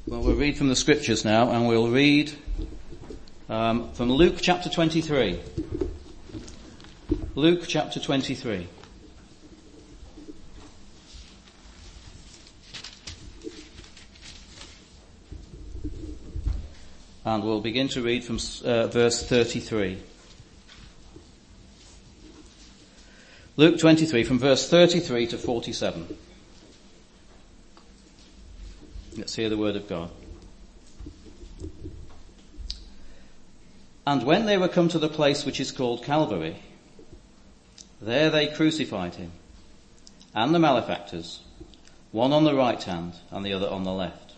Well, we'll read from the scriptures now, and we'll read from Luke chapter 23. Luke chapter 23. And we'll begin to read from verse 33. Luke 23, from verse 33 to 47. Let's hear the word of God. And when they were come to the place which is called Calvary, there they crucified him, and the malefactors, one on the right hand and the other on the left.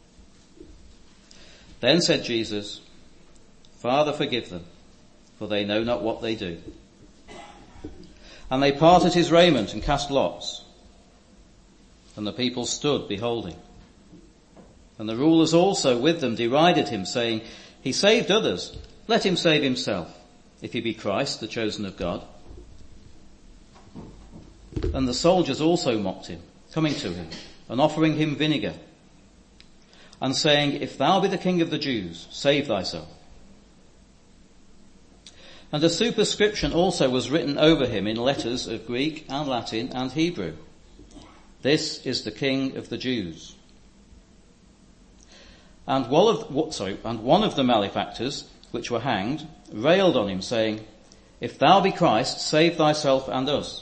Then said Jesus, Father, forgive them, for they know not what they do. And they parted his raiment and cast lots. And the people stood beholding. And the rulers also with them derided him, saying, He saved others, let him save himself, if he be Christ, the chosen of God. And the soldiers also mocked him, coming to him, and offering him vinegar, and saying, If thou be the King of the Jews, save thyself. And a superscription also was written over him in letters of Greek and Latin and Hebrew. This is the King of the Jews. And one of the malefactors, which were hanged, railed on him, saying, If thou be Christ, save thyself and us.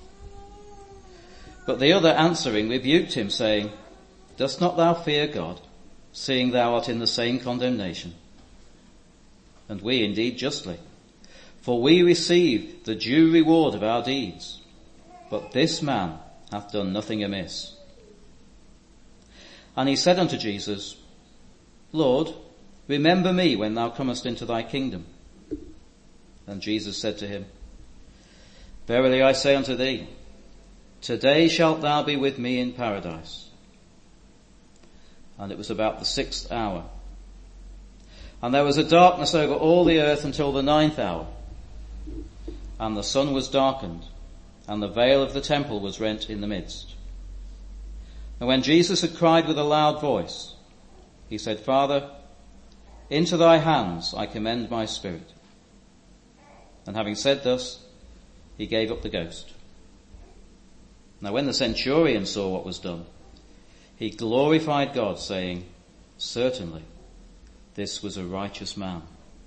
But the other answering rebuked him, saying, Dost not thou fear God, seeing thou art in the same condemnation? And we indeed justly, for we receive the due reward of our deeds. But this man hath done nothing amiss. And he said unto Jesus, Lord, remember me when thou comest into thy kingdom. And Jesus said to him, Verily I say unto thee, today shalt thou be with me in paradise. And it was about the 6th hour. And there was a darkness over all the earth until the 9th hour. And the sun was darkened, and the veil of the temple was rent in the midst. And when Jesus had cried with a loud voice, he said, Father, into thy hands I commend my spirit. And having said thus, he gave up the ghost. Now when the centurion saw what was done, he glorified God, saying, Certainly, this was a righteous man.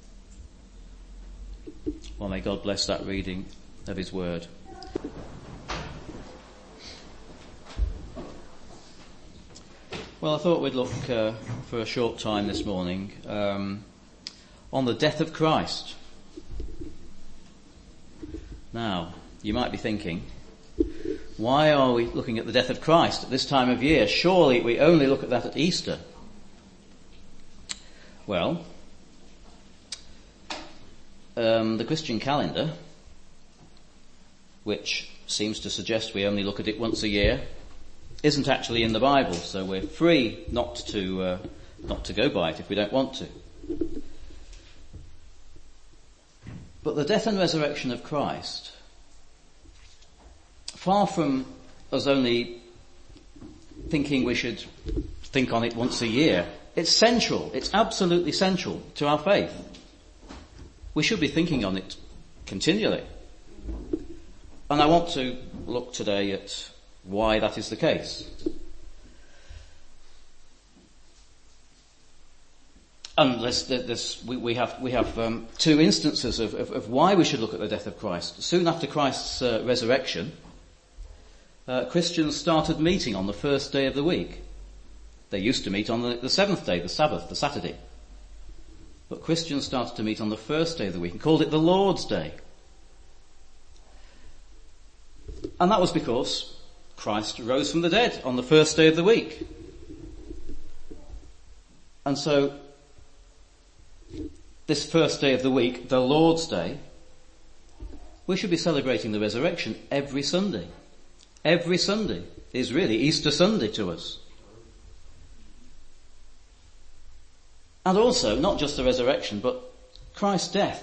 Well, may God bless that reading of his word. Well, I thought we'd look for a short time this morning on the death of Christ. Now, you might be thinking, why are we looking at the death of Christ at this time of year? Surely we only look at that at Easter. Well, the Christian calendar, which seems to suggest we only look at it once a year, isn't actually in the Bible, so we're free not to go by it if we don't want to. But the death and resurrection of Christ, far from us only thinking we should think on it once a year, it's central, it's absolutely central to our faith. We should be thinking on it continually. And I want to look today at why that is the case. And we have two instances of why we should look at the death of Christ. Soon after Christ's resurrection, Christians started meeting on the first day of the week. They used to meet on the seventh day, the Sabbath, the Saturday. But Christians started to meet on the first day of the week and called it the Lord's Day. And that was because Christ rose from the dead on the first day of the week. And so, this first day of the week, the Lord's Day, we should be celebrating the resurrection every Sunday. Every Sunday is really Easter Sunday to us. And also, not just the resurrection, but Christ's death.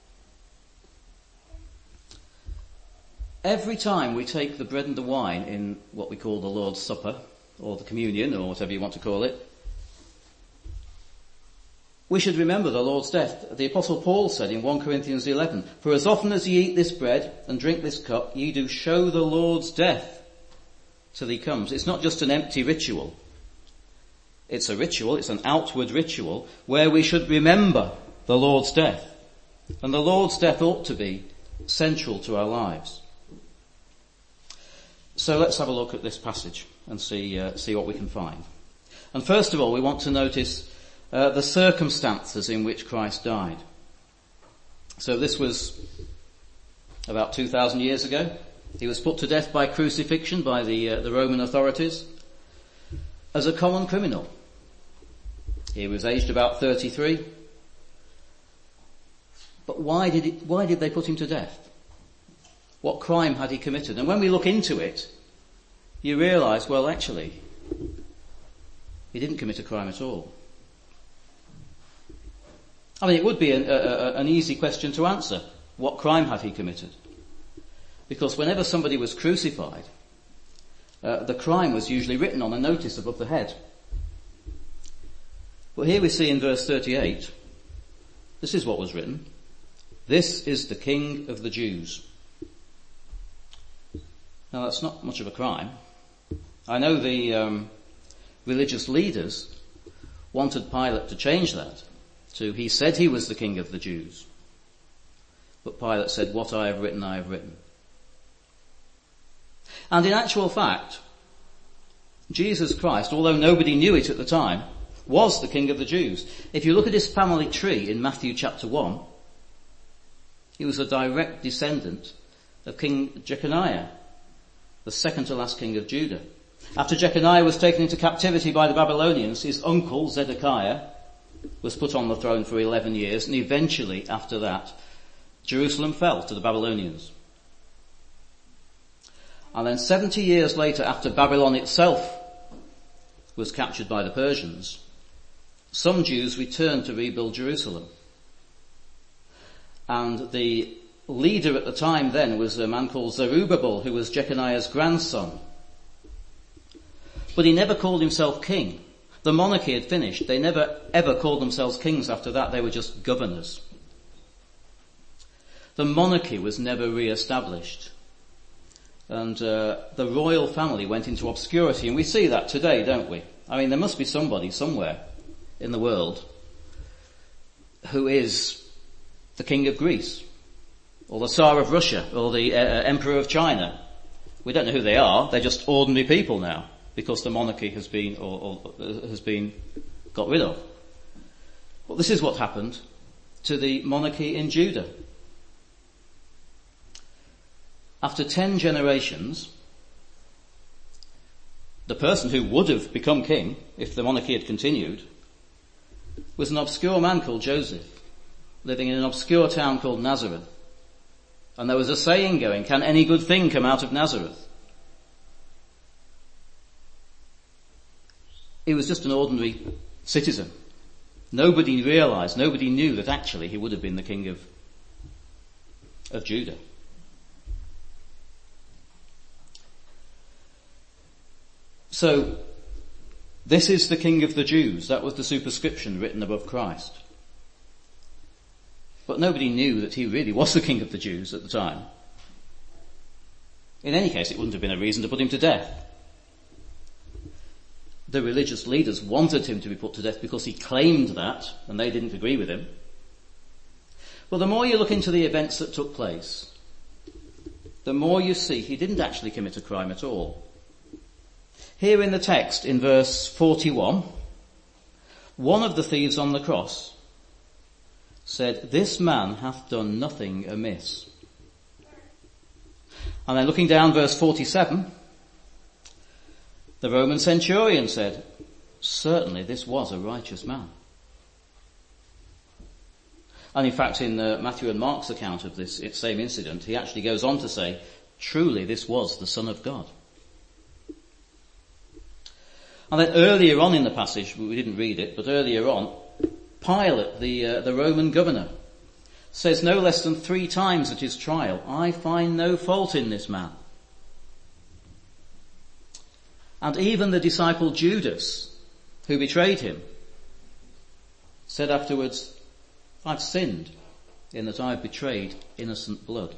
Every time we take the bread and the wine in what we call the Lord's Supper, or the communion, or whatever you want to call it, we should remember the Lord's death. The Apostle Paul said in 1 Corinthians 11, "For as often as ye eat this bread and drink this cup, ye do show the Lord's death till he comes." It's not just an empty ritual. It's a ritual, it's an outward ritual where we should remember the Lord's death. And the Lord's death ought to be central to our lives. So let's have a look at this passage and see what we can find. And first of all, we want to notice the circumstances in which Christ died. So this was about 2,000 years ago. He was put to death by crucifixion by the Roman authorities as a common criminal. He was aged about 33. But why did they put him to death? What crime had he committed? And when we look into it, you realise, well, actually, he didn't commit a crime at all. I mean, it would be an easy question to answer. What crime had he committed? Because whenever somebody was crucified, the crime was usually written on a notice above the head. But here we see in verse 38, this is what was written. "This is the King of the Jews." Now that's not much of a crime. I know the religious leaders wanted Pilate to change that to "He said he was the King of the Jews." But Pilate said, "What I have written, I have written." And in actual fact, Jesus Christ, although nobody knew it at the time, was the King of the Jews. If you look at his family tree in Matthew chapter 1, he was a direct descendant of King Jeconiah, the second to last king of Judah. After Jeconiah was taken into captivity by the Babylonians, his uncle Zedekiah was put on the throne for 11 years, and eventually after that, Jerusalem fell to the Babylonians. And then 70 years later, after Babylon itself was captured by the Persians, some Jews returned to rebuild Jerusalem. And the leader at the time then was a man called Zerubbabel, who was Jeconiah's grandson. But he never called himself king. The monarchy had finished. They never ever called themselves kings after that. They were just governors. The monarchy was never re-established. And the royal family went into obscurity. And we see that today, don't we? I mean, there must be somebody somewhere in the world who is the king of Greece, or the Tsar of Russia, or the Emperor of China. We don't know who they are. They're just ordinary people now, because the monarchy has been got rid of. Well, this is what happened to the monarchy in Judah. After 10 generations, the person who would have become king, if the monarchy had continued, was an obscure man called Joseph, living in an obscure town called Nazareth. And there was a saying going, "Can any good thing come out of Nazareth?" He was just an ordinary citizen. Nobody realized, nobody knew that actually he would have been the king of Judah. So, this is the King of the Jews. That was the superscription written above Christ. But nobody knew that he really was the King of the Jews at the time. In any case, it wouldn't have been a reason to put him to death. The religious leaders wanted him to be put to death because he claimed that, and they didn't agree with him. Well, the more you look into the events that took place, the more you see he didn't actually commit a crime at all. Here in the text, in verse 41, one of the thieves on the cross said, "This man hath done nothing amiss." And then looking down verse 47, the Roman centurion said, "Certainly this was a righteous man." And in fact, in Matthew and Mark's account of this same incident, he actually goes on to say, "Truly this was the Son of God." And then earlier on in the passage, we didn't read it, but earlier on, Pilate, the Roman governor, says no less than 3 times at his trial, "I find no fault in this man." And even the disciple Judas, who betrayed him, said afterwards, I've sinned in that I've betrayed innocent blood.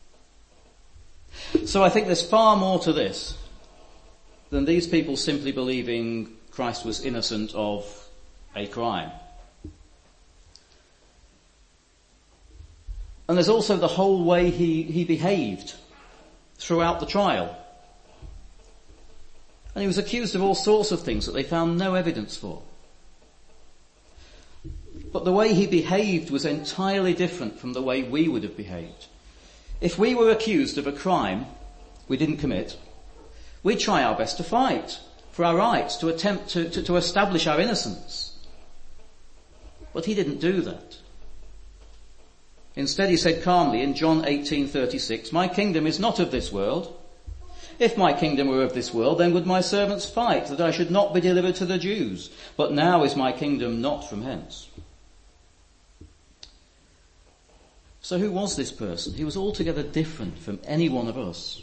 So I think there's far more to this than these people simply believing Christ was innocent of a crime. And there's also the whole way he behaved throughout the trial. And he was accused of all sorts of things that they found no evidence for. But the way he behaved was entirely different from the way we would have behaved. If we were accused of a crime we didn't commit, we'd try our best to fight for our rights, to attempt to establish our innocence. But he didn't do that. Instead he said calmly in John 18:36, my kingdom is not of this world. If my kingdom were of this world, then would my servants fight, that I should not be delivered to the Jews. But now is my kingdom not from hence. So who was this person? He was altogether different from any one of us.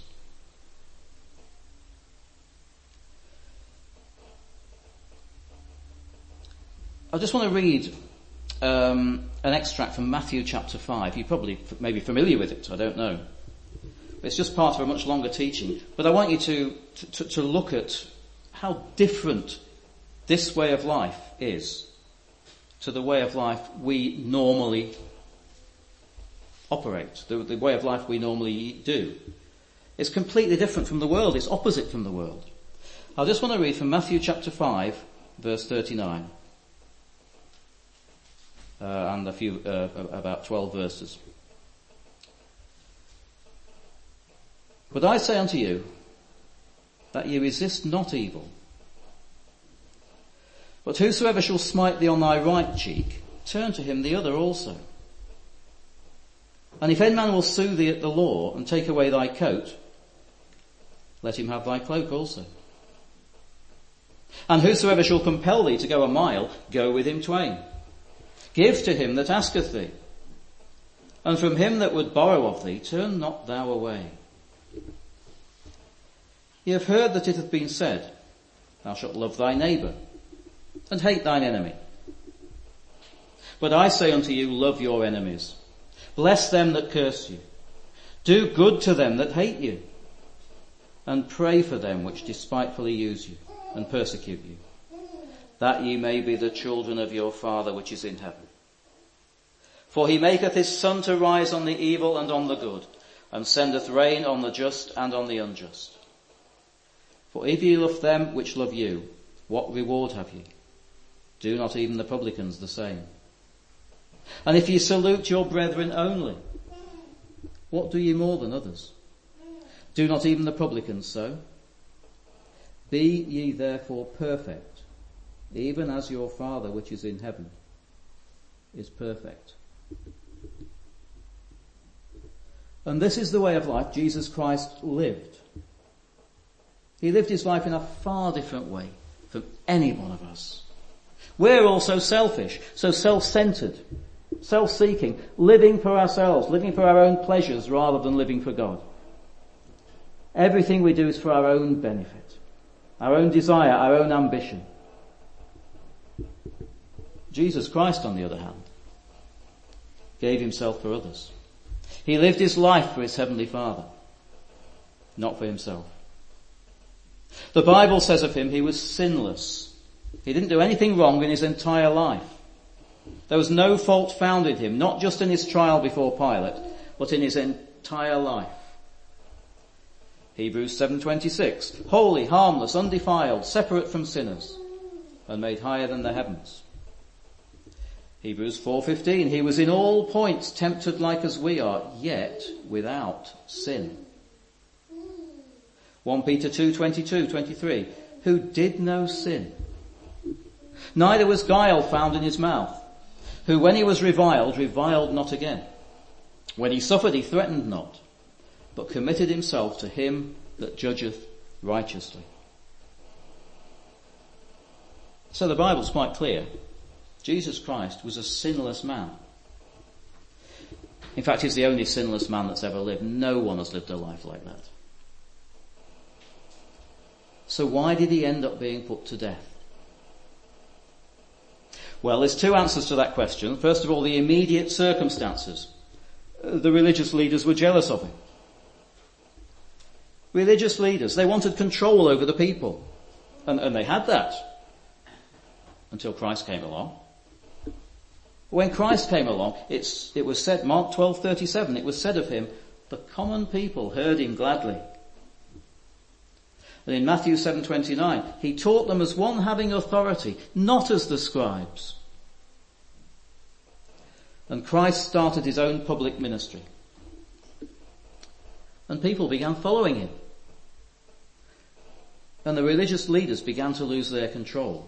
I just want to read an extract from Matthew chapter 5. You probably may be familiar with it, I don't know. It's just part of a much longer teaching. But I want you to look at how different this way of life is to the way of life we normally operate, the way of life we normally do. It's completely different from the world. It's opposite from the world. I just want to read from Matthew chapter 5, verse 39. And a few, about 12 verses. But I say unto you, that ye resist not evil. But whosoever shall smite thee on thy right cheek, turn to him the other also. And if any man will sue thee at the law, and take away thy coat, let him have thy cloak also. And whosoever shall compel thee to go a mile, go with him twain. Give to him that asketh thee, and from him that would borrow of thee, turn not thou away. Ye have heard that it hath been said, thou shalt love thy neighbour, and hate thine enemy. But I say unto you, love your enemies. Bless them that curse you. Do good to them that hate you. And pray for them which despitefully use you and persecute you, that ye may be the children of your Father which is in heaven. For he maketh his sun to rise on the evil and on the good, and sendeth rain on the just and on the unjust. For if ye love them which love you, what reward have ye? Do not even the publicans the same? And if ye salute your brethren only, what do ye more than others? Do not even the publicans so? Be ye therefore perfect, even as your Father which is in heaven is perfect. And this is the way of life Jesus Christ lived. He lived his life in a far different way from any one of us. We're also selfish, so self-centered, self-seeking, living for ourselves, living for our own pleasures rather than living for God. Everything we do is for our own benefit, our own desire, our own ambition. Jesus Christ, on the other hand, gave himself for others. He lived his life for his heavenly Father, not for himself. The Bible says of him he was sinless. He didn't do anything wrong in his entire life. There was no fault found in him, not just in his trial before Pilate, but in his entire life. Hebrews 7:26, holy, harmless, undefiled, separate from sinners, and made higher than the heavens. Hebrews 4:15, he was in all points tempted like as we are, yet without sin. 1 Peter 2:22-23, who did no sin, neither was guile found in his mouth, who when he was reviled, reviled not again. When he suffered, he threatened not, but committed himself to him that judgeth righteously. So the Bible's quite clear. Jesus Christ was a sinless man. In fact, he's the only sinless man that's ever lived. No one has lived a life like that. So why did he end up being put to death? Well, there's two answers to that question. First of all, the immediate circumstances. The religious leaders were jealous of him. Religious leaders, they wanted control over the people. And they had that until Christ came along. When Christ came along, it was said, Mark 12:37, it was said of him, the common people heard him gladly. And in Matthew 7:29, he taught them as one having authority, not as the scribes. And Christ started his own public ministry. And people began following him. And the religious leaders began to lose their control.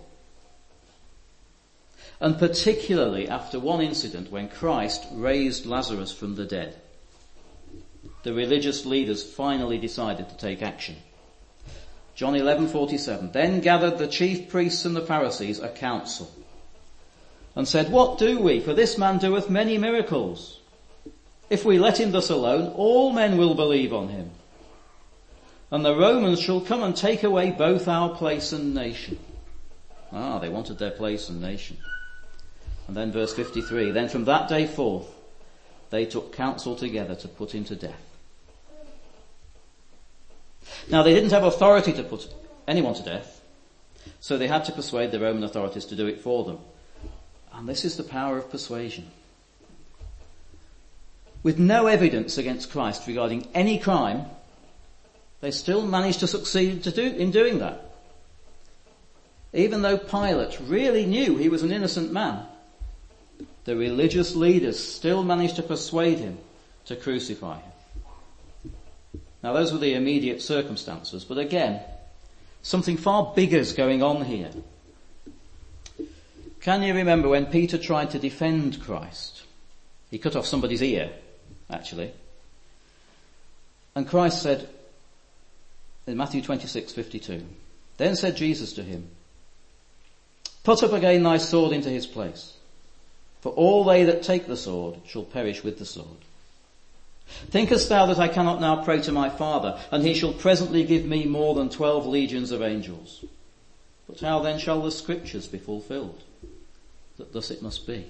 And particularly after one incident when Christ raised Lazarus from the dead, the religious leaders finally decided to take action. John 11:47, then gathered the chief priests and the Pharisees a council and said, what do we? For this man doeth many miracles. If we let him thus alone, all men will believe on him. And the Romans shall come and take away both our place and nation. They wanted their place and nation. And then verse 53, then from that day forth, they took counsel together to put him to death. Now they didn't have authority to put anyone to death, so they had to persuade the Roman authorities to do it for them. And this is the power of persuasion. With no evidence against Christ regarding any crime, they still managed to succeed in doing that. Even though Pilate really knew he was an innocent man, the religious leaders still managed to persuade him to crucify him. Now those were the immediate circumstances, but again, something far bigger is going on here. Can you remember when Peter tried to defend Christ? He cut off somebody's ear, actually. And Christ said, in Matthew 26:52, then said Jesus to him, put up again thy sword into his place, for all they that take the sword shall perish with the sword. Thinkest thou that I cannot now pray to my Father, and he shall presently give me more than 12 legions of angels? But how then shall the scriptures be fulfilled, that thus it must be?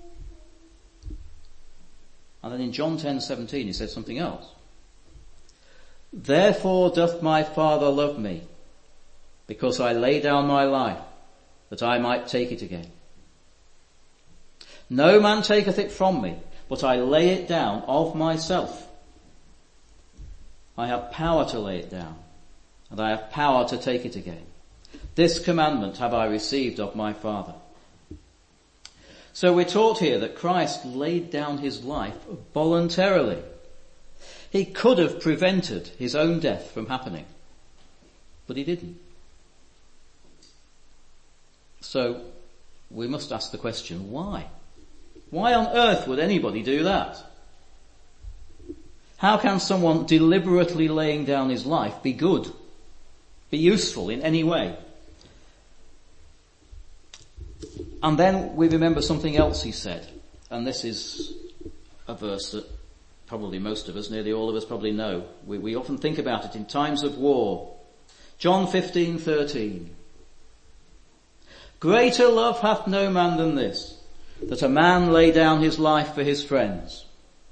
And then in John 10:17 he says something else. Therefore doth my Father love me, because I lay down my life, that I might take it again. No man taketh it from me, but I lay it down of myself. I have power to lay it down, and I have power to take it again. This commandment have I received of my Father. So we're taught here that Christ laid down his life voluntarily. He could have prevented his own death from happening, but he didn't. So we must ask the question, why? Why on earth would anybody do that? How can someone deliberately laying down his life be good, be useful in any way? And then we remember something else he said, and this is a verse that probably most of us, nearly all of us probably know. We often think about it in times of war. John 15:13. Greater love hath no man than this, that a man lay down his life for his friends.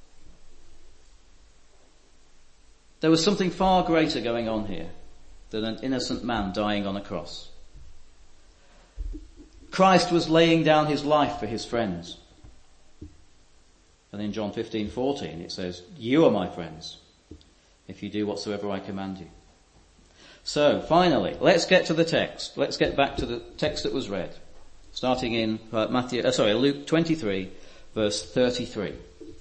There was something far greater going on here than an innocent man dying on a cross. Christ was laying down his life for his friends. And in John 15:14 it says, you are my friends, if you do whatsoever I command you. So, finally, let's get to the text. Let's get back to the text that was read. Starting in Luke 23, verse 33.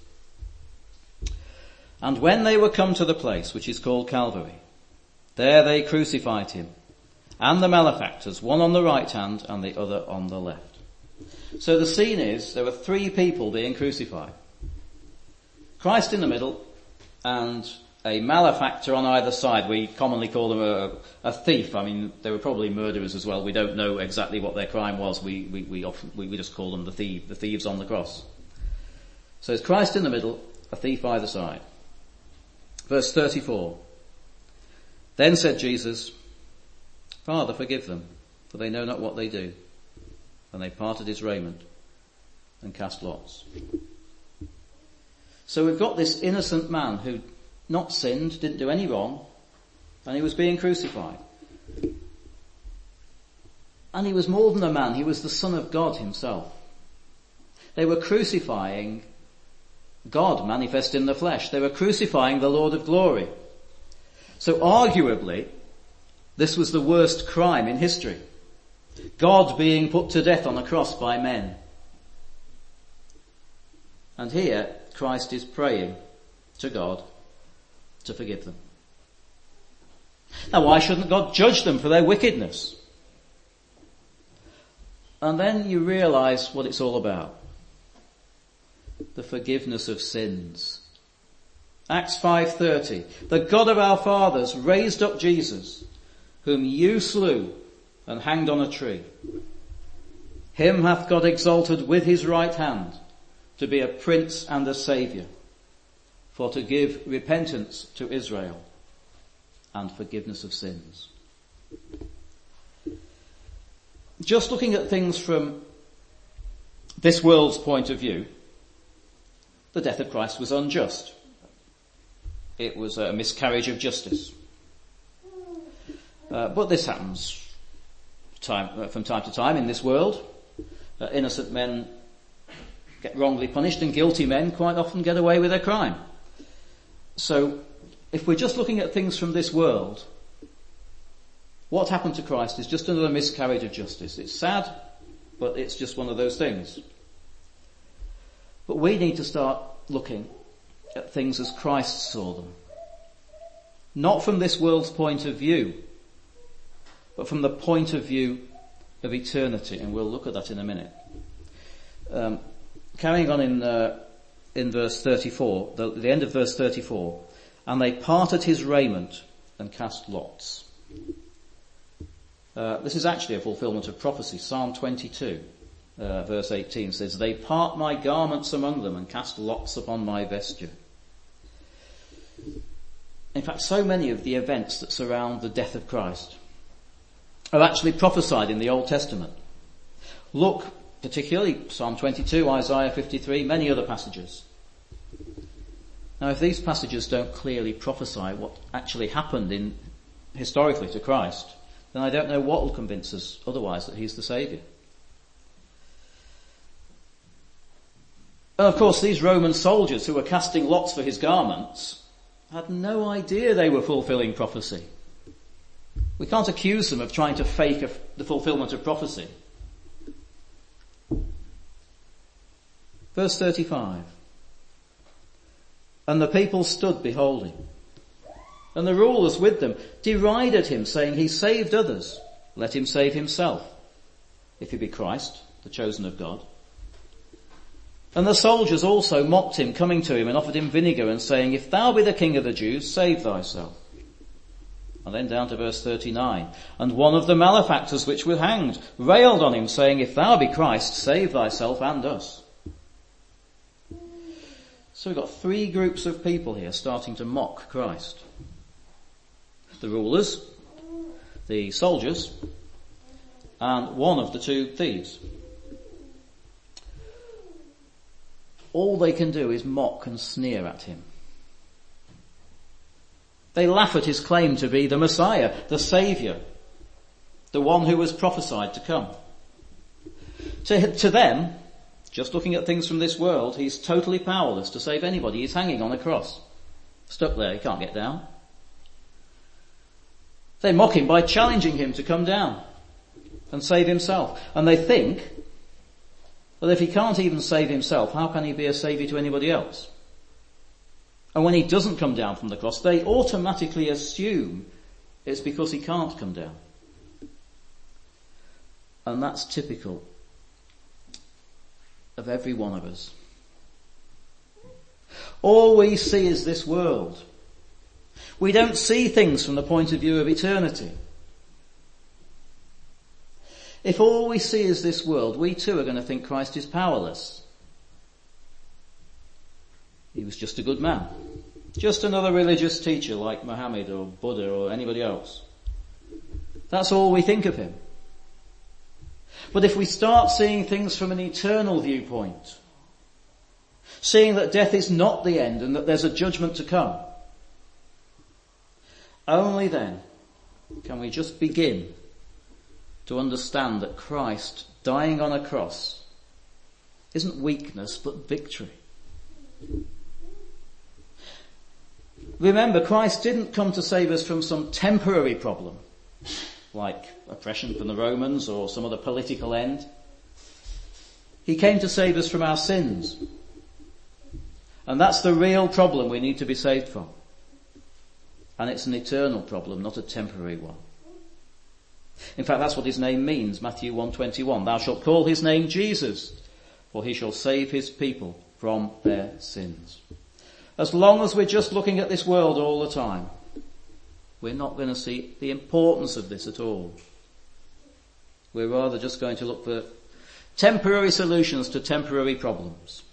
And when they were come to the place which is called Calvary, there they crucified him, and the malefactors, one on the right hand and the other on the left. So the scene is, there were 3 people being crucified. Christ in the middle, and a malefactor on either side. We commonly call them a thief. I mean, they were probably murderers as well. We don't know exactly what their crime was. We just call them the thieves on the cross. So it's Christ in the middle, a thief either side. Verse 34. Then said Jesus, Father, forgive them, for they know not what they do. And they parted his raiment and cast lots. So we've got this innocent man who not sinned, didn't do any wrong, and he was being crucified. And he was more than a man, he was the Son of God himself. They were crucifying God manifest in the flesh. They were crucifying the Lord of glory. So arguably, this was the worst crime in history. God being put to death on a cross by men. And here, Christ is praying to God to forgive them. Now, why shouldn't God judge them for their wickedness? And then you realize what it's all about. The forgiveness of sins. Acts 5:30. The God of our fathers raised up Jesus, whom you slew and hanged on a tree. Him hath God exalted with his right hand to be a prince and a saviour, for to give repentance to Israel and forgiveness of sins. Just looking at things from this world's point of view, the death of Christ was unjust. It was a miscarriage of justice. But this happens from time to time in this world. Innocent men get wrongly punished and guilty men quite often get away with their crime. So if we're just looking at things from this world, what happened to Christ is just another miscarriage of justice. It's sad, but it's just one of those things. But we need to start looking at things as Christ saw them. Not from this world's point of view, but from the point of view of eternity. And we'll look at that in a minute. Carrying on in verse 34, the end of verse 34, and they parted his raiment and cast lots. This is actually a fulfillment of prophecy. Psalm 22, verse 18 says, they part my garments among them and cast lots upon my vesture. In fact, so many of the events that surround the death of Christ are actually prophesied in the Old Testament. Look, particularly Psalm 22, Isaiah 53, many other passages. Now, if these passages don't clearly prophesy what actually happened historically to Christ, then I don't know what will convince us otherwise that he's the Saviour. And of course, these Roman soldiers who were casting lots for his garments had no idea they were fulfilling prophecy. We can't accuse them of trying to fake the fulfillment of prophecy. Verse 35. And the people stood beholding. And the rulers with them derided him, saying, he saved others. Let him save himself, if he be Christ, the chosen of God. And the soldiers also mocked him, coming to him and offered him vinegar and saying, if thou be the king of the Jews, save thyself. And then down to verse 39. And one of the malefactors which were hanged railed on him, saying, if thou be Christ, save thyself and us. So we've got three groups of people here starting to mock Christ. The rulers, the soldiers, and one of the two thieves. All they can do is mock and sneer at him. They laugh at his claim to be the Messiah, the Saviour, the one who was prophesied to come. To them, just looking at things from this world, he's totally powerless to save anybody. He's hanging on a cross. Stuck there, he can't get down. They mock him by challenging him to come down and save himself. And they think, well, if he can't even save himself, how can he be a saviour to anybody else? And when he doesn't come down from the cross, they automatically assume it's because he can't come down. And that's typical of every one of us. All we see is this world. We don't see things from the point of view of eternity. If all we see is this world, we too are going to think Christ is powerless. He was just a good man. Just another religious teacher like Muhammad or Buddha or anybody else. That's all we think of him. But if we start seeing things from an eternal viewpoint, seeing that death is not the end and that there's a judgment to come, only then can we just begin to understand that Christ dying on a cross isn't weakness but victory. Remember, Christ didn't come to save us from some temporary problem, like oppression from the Romans or some other political end. He came to save us from our sins. And that's the real problem we need to be saved from. And it's an eternal problem, not a temporary one. In fact, that's what his name means, Matthew 1:21. Thou shalt call his name Jesus, for he shall save his people from their sins. As long as we're just looking at this world all the time, we're not going to see the importance of this at all. We're rather just going to look for temporary solutions to temporary problems.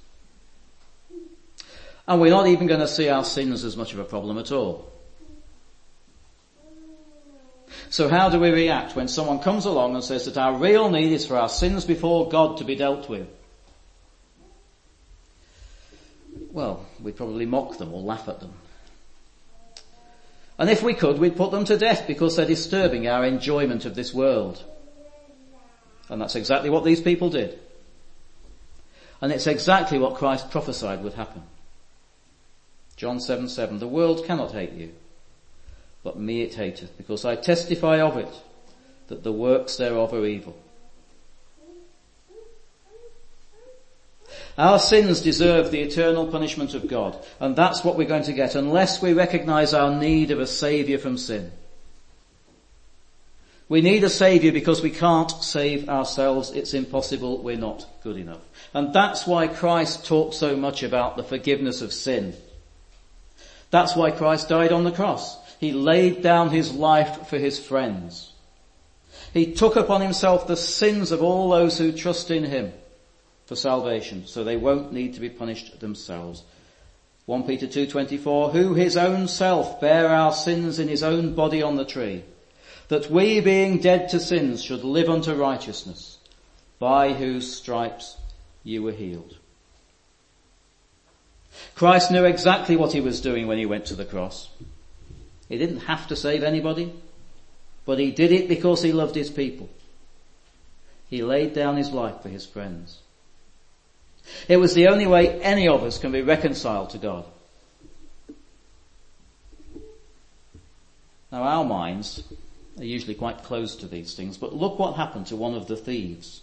And we're not even going to see our sins as much of a problem at all. So how do we react when someone comes along and says that our real need is for our sins before God to be dealt with? Well, we'd probably mock them or laugh at them. And if we could, we'd put them to death because they're disturbing our enjoyment of this world. And that's exactly what these people did. And it's exactly what Christ prophesied would happen. John 7:7, the world cannot hate you, but me it hateth, because I testify of it, that the works thereof are evil. Our sins deserve the eternal punishment of God, and that's what we're going to get unless we recognize our need of a saviour from sin. We need a saviour because we can't save ourselves. It's impossible. We're not good enough. And that's why Christ talked so much about the forgiveness of sin. That's why Christ died on the cross. He laid down his life for his friends. He took upon himself the sins of all those who trust in him for salvation, so they won't need to be punished themselves. 1 Peter 2:24, who his own self bare our sins in his own body on the tree, that we being dead to sins should live unto righteousness, by whose stripes you were healed. Christ knew exactly what he was doing when he went to the cross. He didn't have to save anybody, but he did it because he loved his people. He laid down his life for his friends. It was the only way any of us can be reconciled to God. Now our minds are usually quite closed to these things, but look what happened to one of the thieves.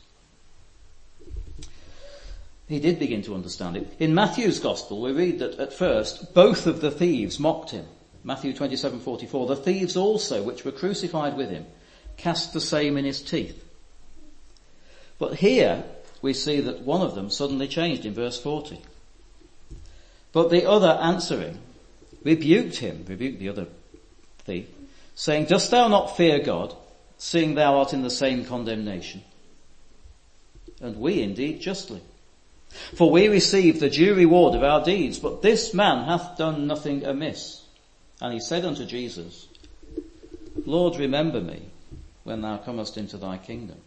He did begin to understand it. In Matthew's Gospel, we read that at first both of the thieves mocked him. Matthew 27:44, the thieves also, which were crucified with him, cast the same in his teeth. But here we see that one of them suddenly changed in verse 40. But the other answering rebuked the other thief, saying, dost thou not fear God, seeing thou art in the same condemnation? And we indeed justly. For we receive the due reward of our deeds, but this man hath done nothing amiss. And he said unto Jesus, Lord, remember me when thou comest into thy kingdom.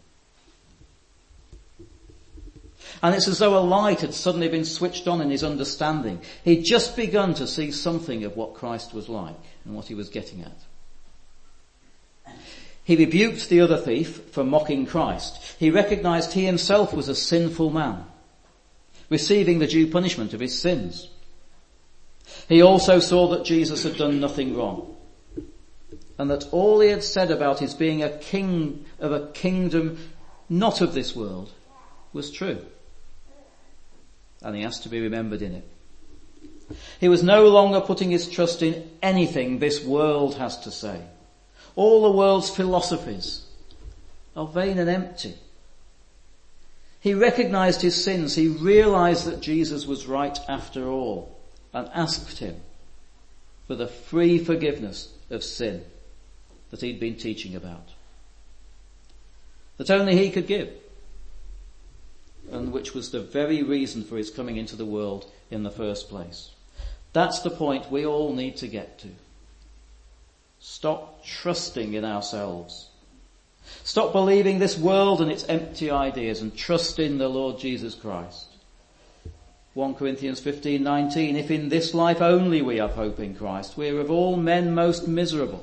And it's as though a light had suddenly been switched on in his understanding. He'd just begun to see something of what Christ was like and what he was getting at. He rebuked the other thief for mocking Christ. He recognized he himself was a sinful man, receiving the due punishment of his sins. He also saw that Jesus had done nothing wrong, and that all he had said about his being a king of a kingdom not of this world was true. And he has to be remembered in it. He was no longer putting his trust in anything this world has to say. All the world's philosophies are vain and empty. He recognized his sins. He realized that Jesus was right after all and asked him for the free forgiveness of sin that he'd been teaching about, that only he could give, and which was the very reason for his coming into the world in the first place. That's the point we all need to get to. Stop trusting in ourselves. Stop believing this world and its empty ideas and trust in the Lord Jesus Christ. 1 Corinthians 15:19, if in this life only we have hope in Christ, we are of all men most miserable.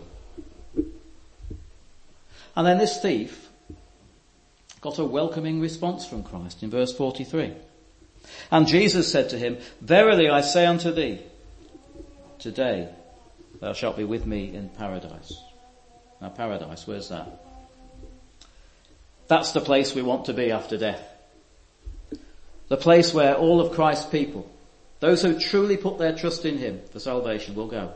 And then this thief got a welcoming response from Christ in verse 43. And Jesus said to him, verily I say unto thee, today thou shalt be with me in paradise. Now paradise, where's that? That's the place we want to be after death. The place where all of Christ's people, those who truly put their trust in him for salvation, will go.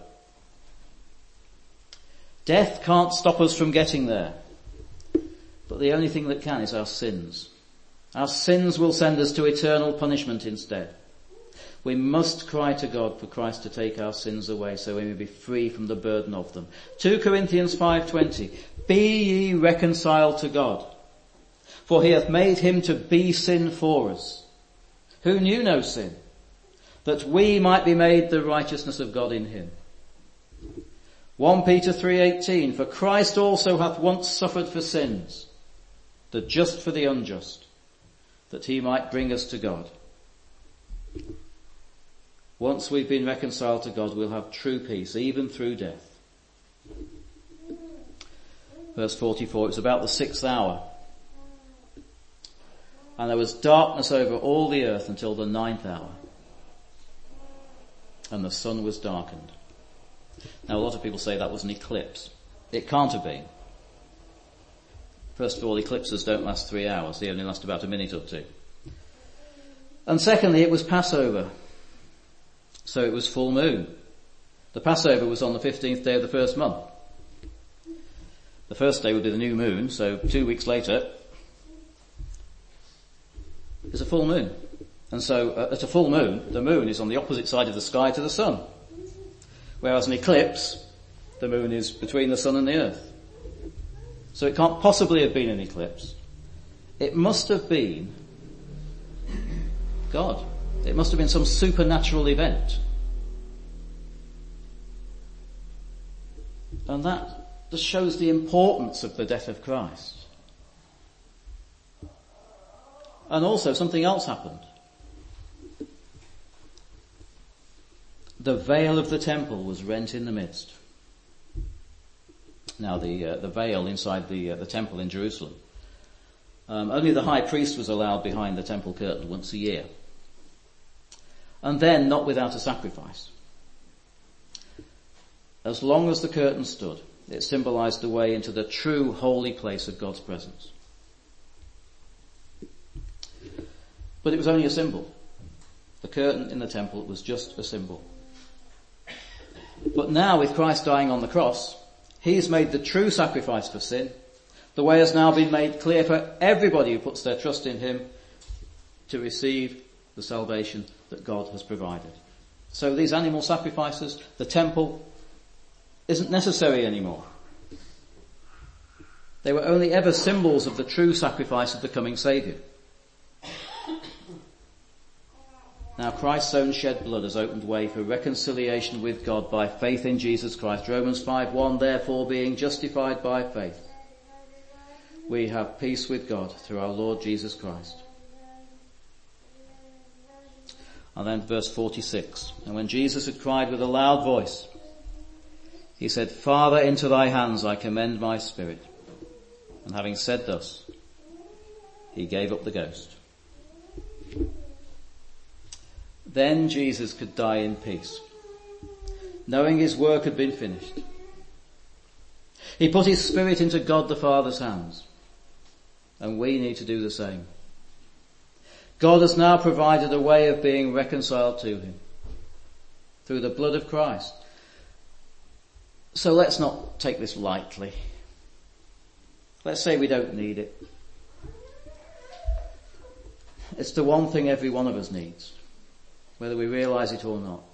Death can't stop us from getting there. But the only thing that can is our sins. Our sins will send us to eternal punishment instead. We must cry to God for Christ to take our sins away so we may be free from the burden of them. 2 Corinthians 5:20, be ye reconciled to God, for he hath made him to be sin for us, who knew no sin, that we might be made the righteousness of God in him. 1 Peter 3:18, for Christ also hath once suffered for sins, the just for the unjust, that he might bring us to God. Once we've been reconciled to God, we'll have true peace, even through death. Verse 44, it was about the 6th hour. And there was darkness over all the earth until the 9th hour. And the sun was darkened. Now a lot of people say that was an eclipse. It can't have been. First of all, eclipses don't last 3 hours. They only last about a minute or two. And secondly, it was Passover. So it was full moon. The Passover was on the 15th day of the first month. The first day would be the new moon, so 2 weeks later is a full moon. And so at a full moon, the moon is on the opposite side of the sky to the sun. Whereas an eclipse, the moon is between the sun and the earth. So it can't possibly have been an eclipse. It must have been God. It must have been some supernatural event. And that just shows the importance of the death of Christ. And also something else happened. The veil of the temple was rent in the midst. Now the veil inside the temple in Jerusalem, only the high priest was allowed behind the temple curtain once a year. And then not without a sacrifice. As long as the curtain stood, it symbolized the way into the true holy place of God's presence. But it was only a symbol. The curtain in the temple was just a symbol. But now with Christ dying on the cross, he has made the true sacrifice for sin. The way has now been made clear for everybody who puts their trust in him to receive the salvation that God has provided. So these animal sacrifices, the temple, isn't necessary anymore. They were only ever symbols of the true sacrifice of the coming Saviour. Now Christ's own shed blood has opened way for reconciliation with God by faith in Jesus Christ. Romans 5:1, therefore being justified by faith, we have peace with God through our Lord Jesus Christ. And then verse 46, and when Jesus had cried with a loud voice, he said, Father, into thy hands I commend my spirit. And having said thus, he gave up the ghost. Then Jesus could die in peace, knowing his work had been finished. He put his spirit into God the Father's hands, and we need to do the same. God has now provided a way of being reconciled to him through the blood of Christ. So let's not take this lightly. Let's say we don't need it. It's the one thing every one of us needs, whether we realize it or not.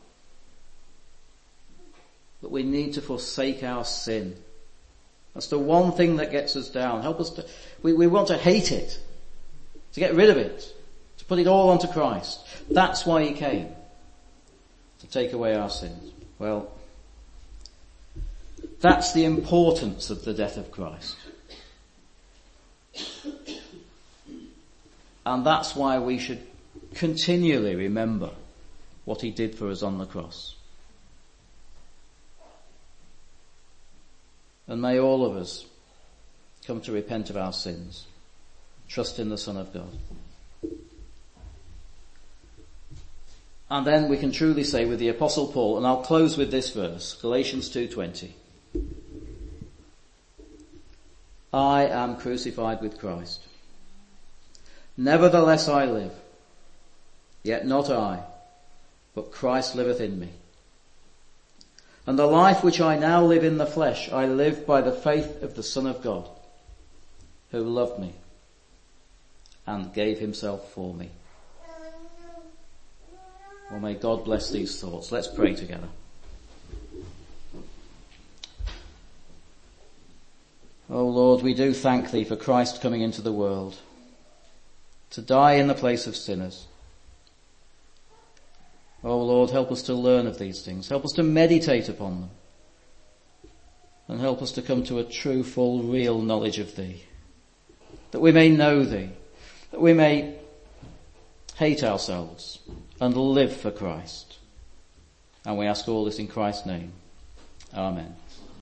But we need to forsake our sin. That's the one thing that gets us down. Help us to, we want to hate it, to get rid of it, to put it all onto Christ. That's why he came, to take away our sins. Well, that's the importance of the death of Christ. And that's why we should continually remember what he did for us on the cross. And may all of us come to repent of our sins, trust in the Son of God. And then we can truly say with the Apostle Paul, and I'll close with this verse, Galatians 2:20. I am crucified with Christ. Nevertheless I live, yet not I, but Christ liveth in me. And the life which I now live in the flesh, I live by the faith of the Son of God, who loved me and gave himself for me. Well, may God bless these thoughts. Let's pray together. Oh Lord, we do thank thee for Christ coming into the world to die in the place of sinners. Oh Lord, help us to learn of these things. Help us to meditate upon them. And help us to come to a true, full, real knowledge of thee. That we may know thee. That we may hate ourselves and live for Christ. And we ask all this in Christ's name. Amen.